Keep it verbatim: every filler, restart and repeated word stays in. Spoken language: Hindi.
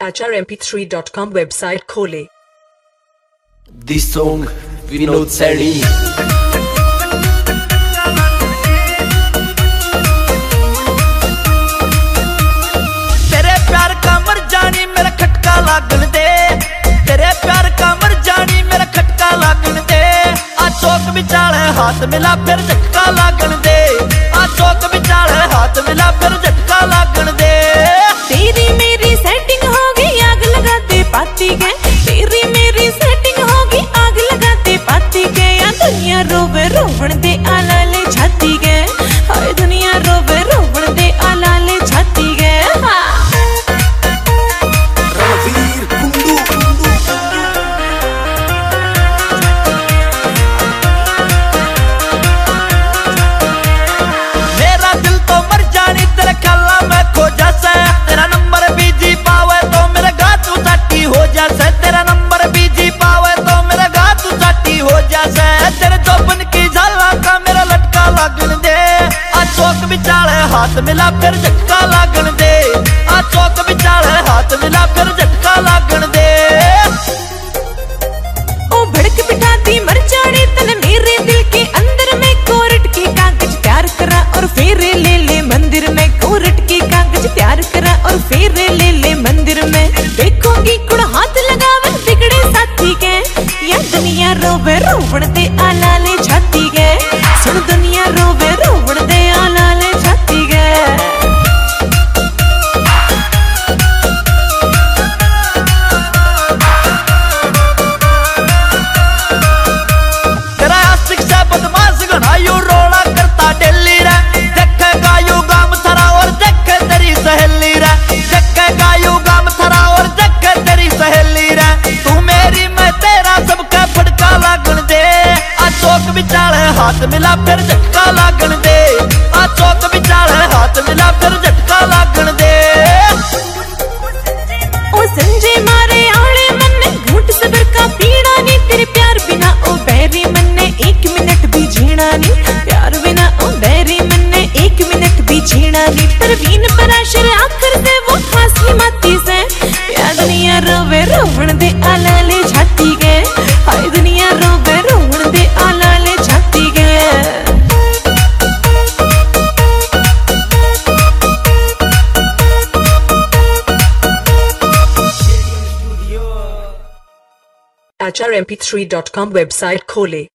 H R M P three dot com website खोले। This song Vinod Saini. तेरे प्यार का मर जानी मेरा खटका लागन दे, तेरे प्यार का मर जानी मेरा खटका लागन दे। आ चौक बिचाले हाथ मिला फिर झटका लागन दे, आ चौक बिचाले हाथ मिला फिर झटका लागन दे। तेरी मेरी सेटिंग होगी आग लगाते पाती के, तेरी मेरी सेटिंग होगी आग लगाते पाती के। या दुनिया रोवे रोवण दे आलाले छाती के, हाय दुनिया रोवे रोवण दे आलाले छाती के। रणवीर कुंडू मेरा दिल तो मर जानी तेरे ख्याला में खो जासे, तेरा नंबर बीजी पावे तो मेरा गात उचाटी हो जासे, तेरा नंबर बीजी पावे तो मेरा गात उचाटी हो जासे। तेरे चौपन की झाला का मेरा लटका लागन दे, आ चौक बिचाले हाथ मिला फिर झटका लागन दे, आ चौक बिचाले हाथ मिला फिर झटका लागन दे। ओ भड़क बिठाती मर जाने तन मेरे दिल के अंदर में, कोर्ट के कागज तैयार करा और फेरे ले ले मंदिर में, कोर्ट के कागज तैयार करा और फेरे ले ले मंदिर में। देखूंगी कुड़ हाथ लगावन बिगड़े साथी के, या दुनिया रोवे रोवण दे आलाले छाती के। सुन दुनिया रोवे रोवण दे आलाले छाती के। तेरा आशिक से बदमाश घनायू रोला करता डेली रे, देखेगा यू गाम थरा और देखे तेरी सहेली रे, देखेगा यू गाम थरा और देखे तेरी सहेली रे। तू मेरी मैं तेरा सबका फटका लागन दे, आ चौक बिचाले हाथ मिला फिर झटका लागन दे, आ चौक बिचाले हाथ मिला फिर झटका लागन दे। ओ संजय मारे आले मन घूट सबर का पीड़ा नी, तेरे प्यार बिना ओ बैरी मन ने एक मिनट भी जीना नी, प्यार बिना ओ बैरी मन ने एक मिनट भी जीना नी। परवीन पराशर आखिर से वो फांसी माती से, या दुनिया रोवे रोवण दे आलाले छाती के, हाय दुनिया रोवे रोवण दे आलाले छाती के। H R M P three dot com website खोले।